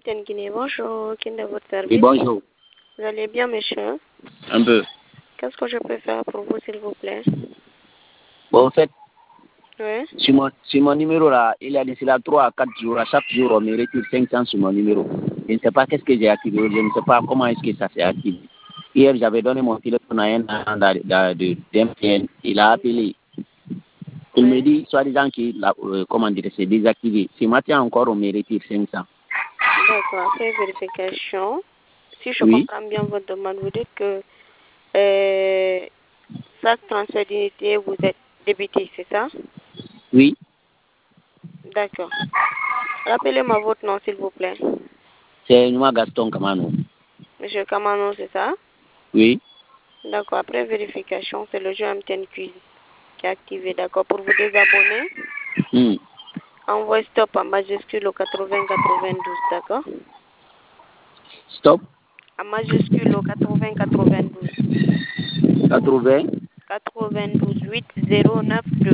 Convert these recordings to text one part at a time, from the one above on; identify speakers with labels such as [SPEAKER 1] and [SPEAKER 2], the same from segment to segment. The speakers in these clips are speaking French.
[SPEAKER 1] MTN Guinée, bonjour. Quel est votre service?
[SPEAKER 2] Oui, bonjour.
[SPEAKER 1] Vous allez bien, monsieur?
[SPEAKER 2] Un peu.
[SPEAKER 1] Qu'est-ce que je peux faire pour vous, s'il vous plaît?
[SPEAKER 2] Bon, en fait,
[SPEAKER 1] Oui.
[SPEAKER 2] sur mon numéro là, il y a d'ici là 3 à 4 jours. À chaque jour, on me retire 500 sur mon numéro. Je ne sais pas qu'est-ce que j'ai activé. Je ne sais pas comment est-ce que ça s'est activé. Hier, j'avais donné mon téléphone à un agent d'MTN. Il a appelé. Il me dit, soi-disant qu'il a, c'est désactivé. Ce matin encore, on me retire 500.
[SPEAKER 1] D'accord, après vérification, si je
[SPEAKER 2] Oui.
[SPEAKER 1] comprends bien votre demande, vous dites que chaque transfert d'unité, vous êtes débité, c'est ça?
[SPEAKER 2] Oui.
[SPEAKER 1] D'accord. Rappelez-moi votre nom, s'il vous plaît.
[SPEAKER 2] C'est moi, Gaston Kamano.
[SPEAKER 1] Monsieur Kamano, c'est ça?
[SPEAKER 2] Oui.
[SPEAKER 1] D'accord, après vérification, c'est le jeu MTN Quiz qui est activé. D'accord, pour vous désabonner, envoyez stop en majuscule au 80-92, d'accord?
[SPEAKER 2] Stop.
[SPEAKER 1] En majuscule au 80-92.
[SPEAKER 2] 80.
[SPEAKER 1] 92 8092.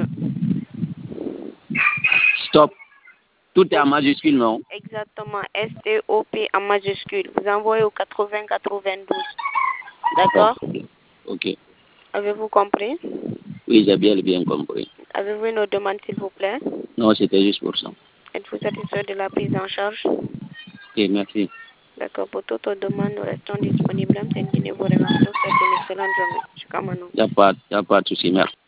[SPEAKER 2] Stop. Tout est en majuscule, non?
[SPEAKER 1] Exactement, STOP en majuscule. Vous envoyez au 80-92. D'accord?
[SPEAKER 2] Ok.
[SPEAKER 1] Avez-vous compris?
[SPEAKER 2] Oui, j'ai bien compris.
[SPEAKER 1] Avez-vous une autre demande, s'il vous plaît?
[SPEAKER 2] Non, c'était juste pour ça.
[SPEAKER 1] Êtes-vous satisfait de la prise en charge?
[SPEAKER 2] Ok, merci.
[SPEAKER 1] D'accord, pour toute autre demande, nous restons disponibles. MTN Guinée vous remercie. Vous souhaite une excellente journée. Je suis Kamano.
[SPEAKER 2] Il n'y a pas de souci, merci.